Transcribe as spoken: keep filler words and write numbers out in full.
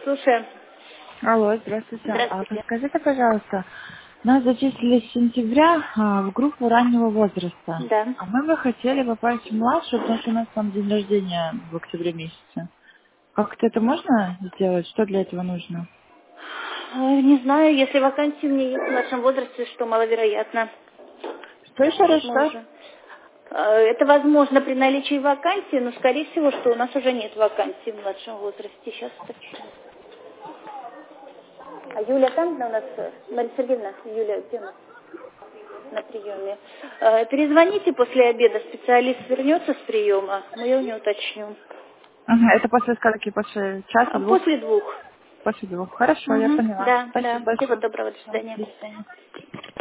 Слушай. Алло, здравствуйте. А Здравствуйте. подскажите, пожалуйста, нас зачислили с сентября а, в группу раннего возраста. Да. А мы бы хотели попасть в младшую, потому что у нас там день рождения в октябре месяце. Как-то это можно сделать? Что для этого нужно? Э, Не знаю, если вакансии у меня есть в нашем возрасте, что маловероятно. Что еще раз, что? Возможно. Э, Это возможно при наличии вакансии, но скорее всего, что у нас уже нет вакансий в младшем возрасте. Сейчас уточню. А Юля там у нас? э, Мария Сергеевна, Юля, где у нас? На приеме. Э, Перезвоните после обеда, специалист вернется с приема, мы ее не уточню. Ага, это после скольки? После часа, А двух? После двух. После двух. Хорошо, я Угу. поняла. Да, Спасибо да. Всего большое. доброго, до Всё, свидания. до свидания.